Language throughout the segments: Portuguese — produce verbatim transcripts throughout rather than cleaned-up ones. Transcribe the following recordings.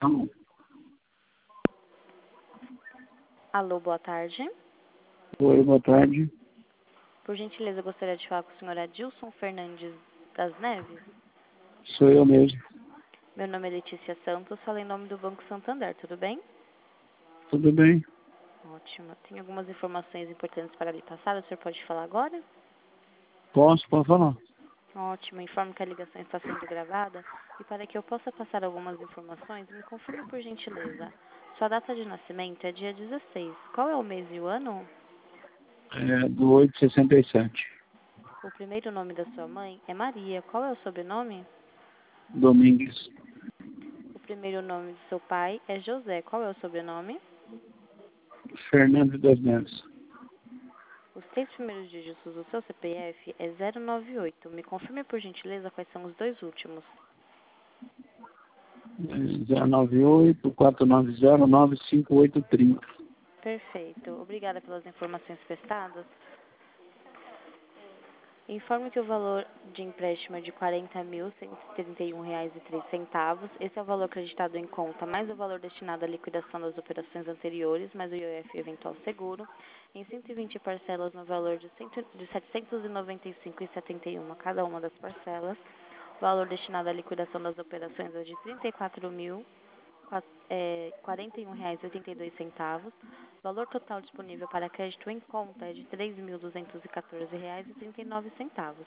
Não. Alô, boa tarde. Oi, boa tarde. Por gentileza, eu gostaria de falar com o senhor Adilson Fernandes das Neves. Sou eu mesmo. Meu nome é Letícia Santos, falo em nome do Banco Santander, tudo bem? Tudo bem? Ótimo. Tem algumas informações importantes para lhe passar, o senhor pode falar agora? Posso, pode falar. Ótimo. Informo que a ligação está sendo gravada e para que eu possa passar algumas informações, me confirme por gentileza. Sua data de nascimento é dia dezesseis. Qual é o mês e o ano? É do oito sessenta e sete. O primeiro nome da sua mãe é Maria. Qual é o sobrenome? Domingues. O primeiro nome de seu pai é José. Qual é o sobrenome? Fernando das Neves. Os três primeiros dígitos do seu C P F é zero nove oito. Me confirme por gentileza quais são os dois últimos. zero nove oito, quatro nove zero, nove cinco oito três zero. Perfeito. Obrigada pelas informações prestadas. Informe que o valor de empréstimo é de quarenta mil cento e trinta e um reais e três centavos. Esse é o valor acreditado em conta, mais o valor destinado à liquidação das operações anteriores, mais o I O F eventual seguro, em cento e vinte parcelas no valor de, cento, de setecentos e noventa e cinco reais e setenta e um centavos cada uma das parcelas. O valor destinado à liquidação das operações é de trinta e quatro mil quarenta e um reais e oitenta e dois centavos. O valor total disponível para crédito em conta é de três mil duzentos e quatorze reais e trinta e nove centavos.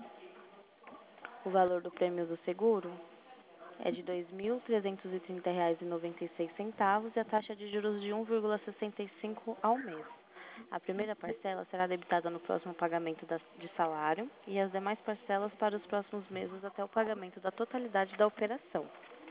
O valor do prêmio do seguro é de dois mil trezentos e trinta reais e noventa e seis centavos e a taxa de juros de um vírgula sessenta e cinco ao mês. A primeira parcela será debitada no próximo pagamento de salário e as demais parcelas para os próximos meses até o pagamento da totalidade da operação.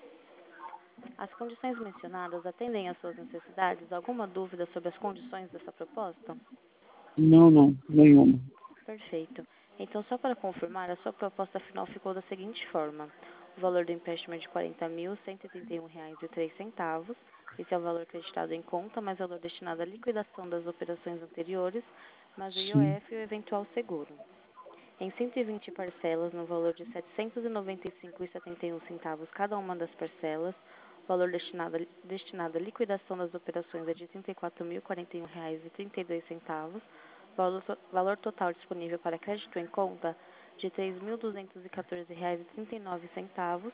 As condições mencionadas atendem às suas necessidades? Alguma dúvida sobre as condições dessa proposta? Não, não, nenhuma. Perfeito. Então, só para confirmar, a sua proposta final ficou da seguinte forma. O valor do empréstimo é de quarenta mil cento e trinta e um reais e três centavos. Esse é o valor acreditado em conta, mais valor destinado à liquidação das operações anteriores, mais o I O Sim, F e o eventual seguro. Em cento e vinte parcelas, no valor de setecentos e noventa e cinco reais e setenta e um centavos cada uma das parcelas, o valor destinado, destinado à liquidação das operações é de trinta e quatro mil quarenta e um reais e trinta e dois centavos, valor, valor total disponível para crédito em conta de três mil duzentos e quatorze reais e trinta e nove centavos,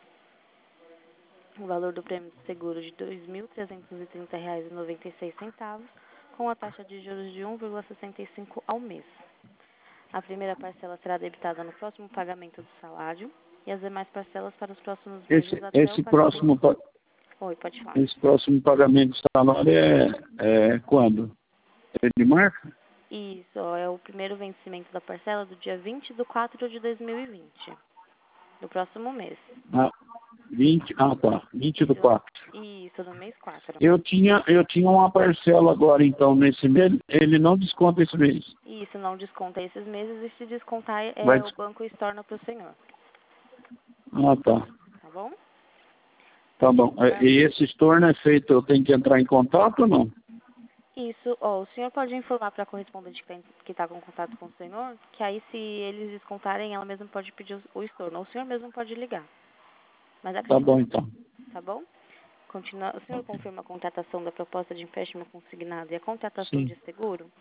o valor do prêmio de seguro de dois mil trezentos e trinta reais e noventa e seis centavos, com a taxa de juros de um vírgula sessenta e cinco ao mês. A primeira parcela será debitada no próximo pagamento do salário e as demais parcelas para os próximos meses esse, até o esse, pagamento. próximo, pa- Oi, pode falar. esse próximo pagamento de salário é, é quando? Ele marca? Isso, ó, é o primeiro vencimento da parcela do dia vinte de quatro de dois mil e vinte, do próximo mês. Ah, vinte, ah tá, vinte do Isso, quatro. isso no mês quatro. Eu tinha, eu tinha uma parcela agora, então, nesse mês, ele não desconta esse mês. Isso não desconta esses meses e se descontar Vai é, o des- banco estorna para o senhor, Ah, tá. tá bom? Tá bom. É, Ah, e esse estorno é feito, eu tenho que entrar em contato ou não? Isso, ó, o senhor pode informar para a correspondente que está com contato com o senhor, que aí se eles descontarem, ela mesma pode pedir o o estorno, ou o senhor mesmo pode ligar. Mas Tá acredito, bom, então. tá bom? Continua, o senhor confirma a contratação da proposta de empréstimo consignado e a contratação Sim, de seguro?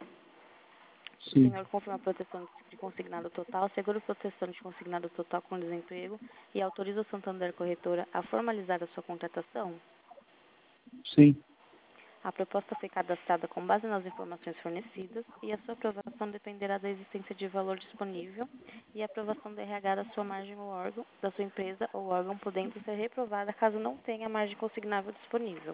O sim, senhor confirma a proteção de consignado total, seguro proteção de consignado total com desemprego e autoriza o Santander Corretora a formalizar a sua contratação? sim, A proposta foi cadastrada com base nas informações fornecidas e a sua aprovação dependerá da existência de valor disponível e a aprovação do R H da sua margem ou órgão, da sua empresa ou órgão, podendo ser reprovada caso não tenha margem consignável disponível.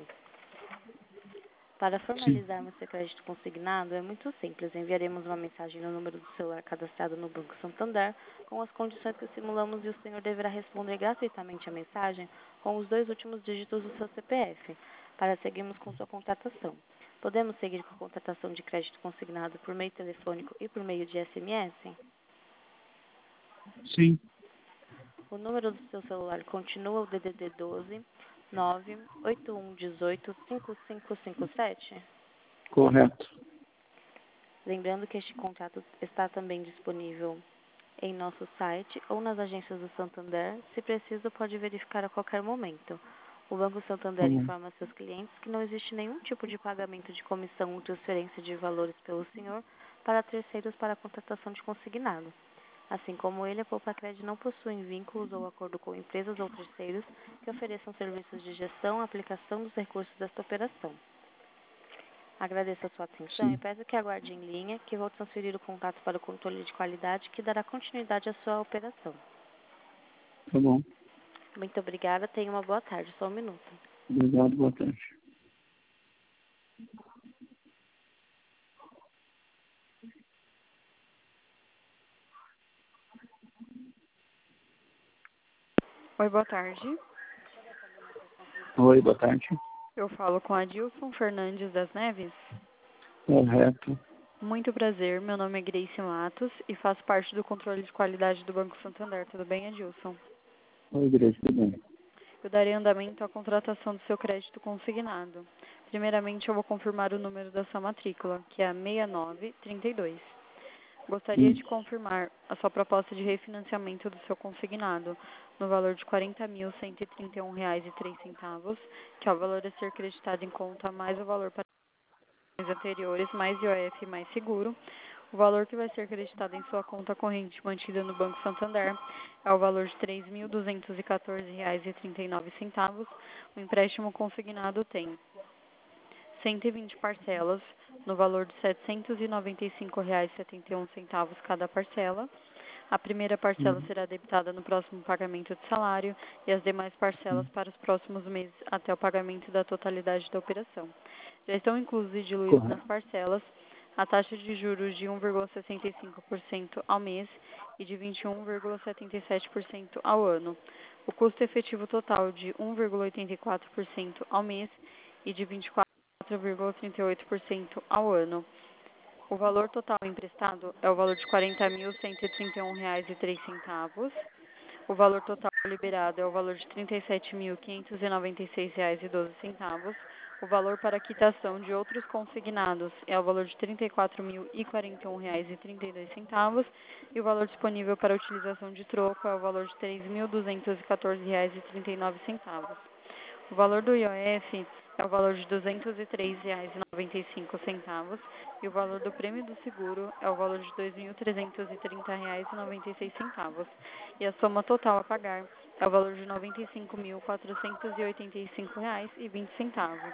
Para sim. formalizarmos seu crédito consignado, é muito simples. Enviaremos uma mensagem no número do celular cadastrado no Banco Santander com as condições que simulamos e o senhor deverá responder gratuitamente a mensagem com os dois últimos dígitos do seu C P F, para seguirmos com sua contratação. Podemos seguir com a contratação de crédito consignado por meio telefônico e por meio de S M S? Sim, O número do seu celular continua o D D D doze nove oito um um oito cinco cinco cinco sete? correto. Lembrando que este contrato está também disponível em nosso site ou nas agências do Santander. Se preciso, pode verificar a qualquer momento. O Banco Santander Uhum. informa a seus clientes que não existe nenhum tipo de pagamento de comissão ou transferência de valores pelo senhor para terceiros para a contratação de consignado. Assim como ele, a Poupacred não possui vínculos ou acordo com empresas ou terceiros que ofereçam serviços de gestão e aplicação dos recursos desta operação. Agradeço a sua atenção e Sim, peço que aguarde em linha, que vou transferir o contato para o controle de qualidade que dará continuidade à sua operação. tá bom. Muito obrigada, tenha uma boa tarde, só um minuto. Obrigado, boa tarde. Oi, boa tarde. Oi, boa tarde. Eu falo com a Dilson Fernandes das Neves. Correto. Muito prazer, meu nome é Grace Matos e faço parte do controle de qualidade do Banco Santander. Tudo bem, Adilson? Oi, Grace, tudo bem? Eu darei andamento à contratação do seu crédito consignado. Primeiramente, eu vou confirmar o número da sua matrícula, que é a seis nove três dois. Gostaria de Isso. confirmar a sua proposta de refinanciamento do seu consignado no valor de quarenta mil cento e trinta e um reais e três centavos, que é o valor a ser creditado em conta mais o valor para os anteriores, mais I O F mais seguro. O valor que vai ser creditado em sua conta corrente mantida no Banco Santander é o valor de três mil duzentos e quatorze reais e trinta e nove centavos. O empréstimo consignado tem cento e vinte parcelas, no valor de setecentos e noventa e cinco reais e setenta e um centavos cada parcela. A primeira parcela Uhum. será debitada no próximo pagamento de salário e as demais parcelas Uhum. para os próximos meses até o pagamento da totalidade da operação. Já estão inclusos e diluídos nas Correto. parcelas a taxa de juros de um vírgula sessenta e cinco por cento ao mês e de vinte e um vírgula setenta e sete por cento ao ano. O custo efetivo total de um vírgula oitenta e quatro por cento ao mês e de vinte e quatro vírgula trinta e oito por cento ao ano. O valor total emprestado é o valor de quarenta mil cento e trinta e um reais e três centavos. O valor total liberado é o valor de trinta e sete mil quinhentos e noventa e seis reais e doze centavos. O valor para quitação de outros consignados é o valor de trinta e quatro mil e quarenta e um reais e trinta e dois centavos. E o valor disponível para utilização de troco é o valor de três mil duzentos e quatorze reais e trinta e nove centavos. O valor do I O F é o valor de duzentos e três reais e noventa e cinco centavos e o valor do prêmio do seguro é o valor de dois mil trezentos e trinta reais e noventa e seis centavos. E a soma total a pagar é o valor de noventa e cinco mil quatrocentos e oitenta e cinco reais e vinte centavos.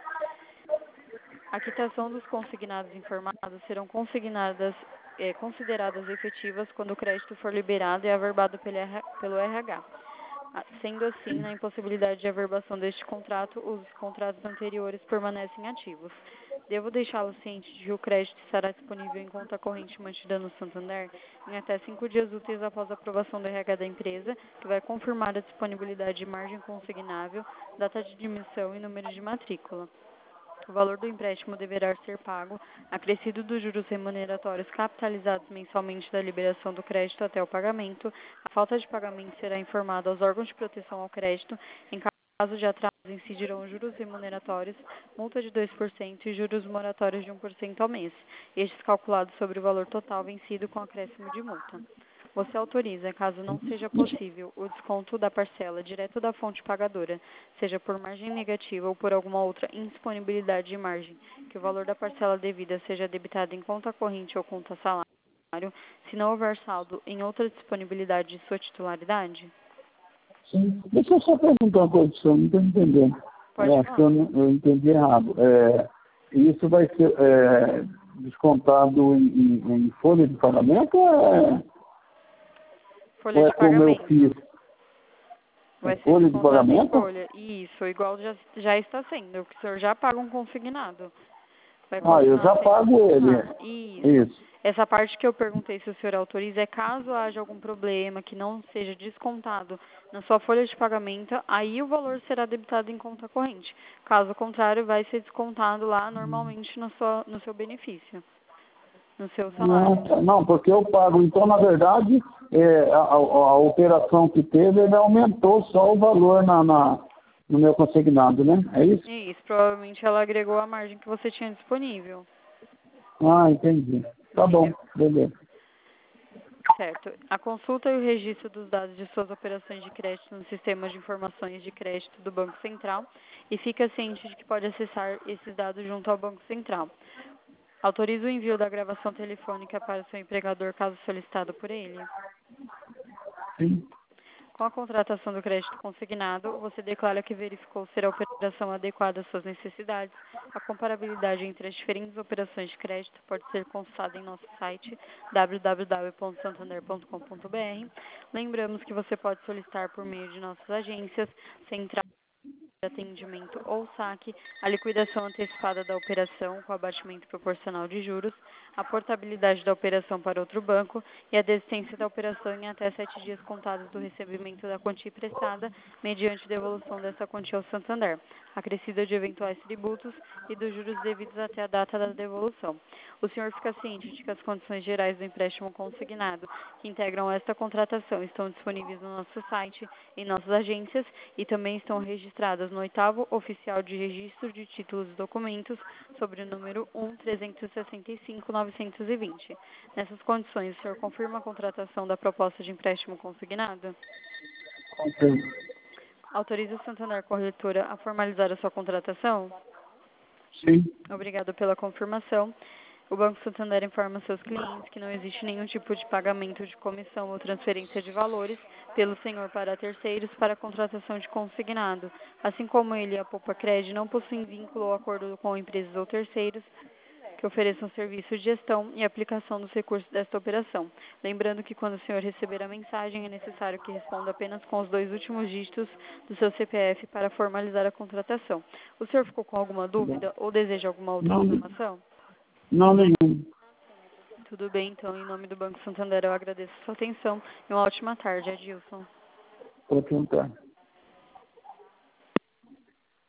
A quitação dos consignados informados serão consignadas, eh, consideradas efetivas quando o crédito for liberado e averbado pelo R- pelo R H. Ah, Sendo assim, na impossibilidade de averbação deste contrato, os contratos anteriores permanecem ativos. Devo deixá-lo ciente de que o crédito estará disponível em conta corrente mantida no Santander em até cinco dias úteis após a aprovação do R H da empresa, que vai confirmar a disponibilidade de margem consignável, data de admissão e número de matrícula. O valor do empréstimo deverá ser pago, acrescido dos juros remuneratórios capitalizados mensalmente da liberação do crédito até o pagamento. A falta de pagamento será informada aos órgãos de proteção ao crédito. Em caso de atraso, incidirão juros remuneratórios, multa de dois por cento e juros moratórios de um por cento ao mês, estes calculados sobre o valor total vencido com acréscimo de multa. Você autoriza, caso não seja possível, o desconto da parcela direto da fonte pagadora, seja por margem negativa ou por alguma outra indisponibilidade de margem, que o valor da parcela devida seja debitado em conta corrente ou conta salário, se não houver saldo em outra disponibilidade de sua titularidade? Sim. Deixa eu só perguntar uma coisa, eu não estou entendendo. Pode Eu acho que falar. eu, não, eu entendi errado. É, isso vai ser é, descontado em, em, em folha de pagamento ou é, Folha ou é de como eu pagamento. fiz? É Vai ser folha de descontado em pagamento? folha. Isso, igual já, já está sendo, porque o senhor já paga um consignado. Vai Ah, eu continuar já sendo pago ele. descontado. Isso. Isso. Essa parte que eu perguntei se o senhor autoriza é caso haja algum problema que não seja descontado na sua folha de pagamento, aí o valor será debitado em conta corrente. Caso contrário, vai ser descontado lá normalmente no, sua, no seu benefício, no seu Não, salário. tá- não, porque eu pago. Então, na verdade, é, a, a- a operação que teve, ele aumentou só o valor na, na- no meu consignado, né? É isso? Isso, provavelmente ela agregou a margem que você tinha disponível. Ah, entendi. Tá bom, Entendeu? beleza. Certo. A consulta e o registro dos dados de suas operações de crédito no sistema de informações de crédito do Banco Central e fica ciente de que pode acessar esses dados junto ao Banco Central. Autoriza o envio da gravação telefônica para o seu empregador caso solicitado por ele. Sim. Com a contratação do crédito consignado, você declara que verificou ser a operação adequada às suas necessidades. A comparabilidade entre as diferentes operações de crédito pode ser consultada em nosso site w w w ponto santander ponto com ponto b r. Lembramos que você pode solicitar por meio de nossas agências, central de atendimento ou saque, a liquidação antecipada da operação com abatimento proporcional de juros, a portabilidade da operação para outro banco e a desistência da operação em até sete dias contados do recebimento da quantia prestada, mediante devolução dessa quantia ao Santander, acrescida de eventuais tributos e dos juros devidos até a data da devolução. O senhor fica ciente de que as condições gerais do empréstimo consignado que integram esta contratação estão disponíveis no nosso site, em nossas agências e também estão registradas no oitavo Oficial de Registro de Títulos e Documentos, sobre o número um trezentos e sessenta e cinco novecentos e vinte. Nessas condições, o senhor confirma a contratação da proposta de empréstimo consignado? Ok. Autoriza o Santander Corretora a formalizar a sua contratação? Sim. Obrigado pela confirmação. O Banco Santander informa seus clientes que não existe nenhum tipo de pagamento de comissão ou transferência de valores pelo senhor para terceiros para a contratação de consignado. Assim como ele e a Poupa Cred não possuem vínculo ou acordo com empresas ou terceiros que ofereçam serviço de gestão e aplicação dos recursos desta operação. Lembrando que quando o senhor receber a mensagem, é necessário que responda apenas com os dois últimos dígitos do seu C P F para formalizar a contratação. O senhor ficou com alguma dúvida ou deseja alguma outra Não, informação? não nenhum. Tudo bem, então, em nome do Banco Santander, eu agradeço a sua atenção e uma ótima tarde, Adilson. Vou tentar.